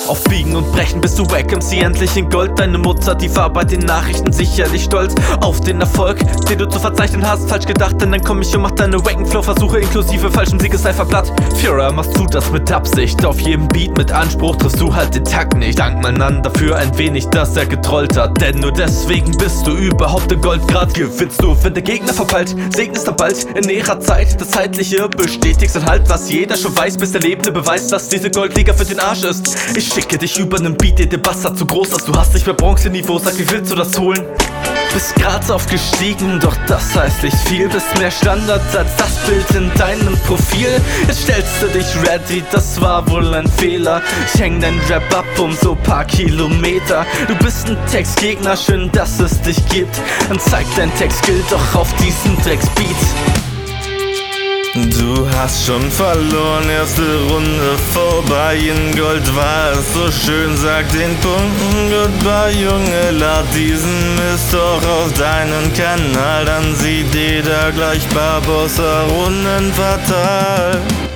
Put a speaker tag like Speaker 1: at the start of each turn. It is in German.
Speaker 1: Auf Biegen und Brechen bist du wack, MC endlich in Gold. Deine Mutter, die war bei den Nachrichten sicherlich stolz auf den Erfolg, den du zu verzeichnen hast. Falsch gedacht, denn dann komm ich und mach deine wacken Flow-Versuche inklusive falschem Siegeseifer platt. Führer, machst du das mit Absicht? Auf jedem Beat mit Anspruch triffst du halt den Takt nicht. Dank einander für ein wenig, dass er getrollt hat. Denn nur deswegen bist du überhaupt in Goldgrad. Gewinnst du, wenn der Gegner verpeilt, segnest er bald in näherer Zeit. Das Zeitliche bestätigt dann halt, was jeder schon weiß, bis der Lebende beweist, dass diese Goldliga für den Arsch ist. Ich schicke dich über nen Beat, der Bass zu groß ist. Du hast nicht mehr Bronzeniveau, sag, wie willst du das holen? Bist grad aufgestiegen, doch das heißt nicht viel. Bist mehr Standard als das Bild in deinem Profil. Jetzt stellst du dich ready, das war wohl ein Fehler. Ich häng dein Rap ab so paar Kilometer. Du bist ein Textgegner, schön, dass es dich gibt. Dann zeig dein Textskill doch auf diesen Drecksbeat.
Speaker 2: Du hast schon verloren, erste Runde vorbei. In Gold war es so schön, sag den Punkten goodbye, Junge. Lad diesen Mist doch auf deinen Kanal, dann sieht jeder gleich Barbossa Runden fatal.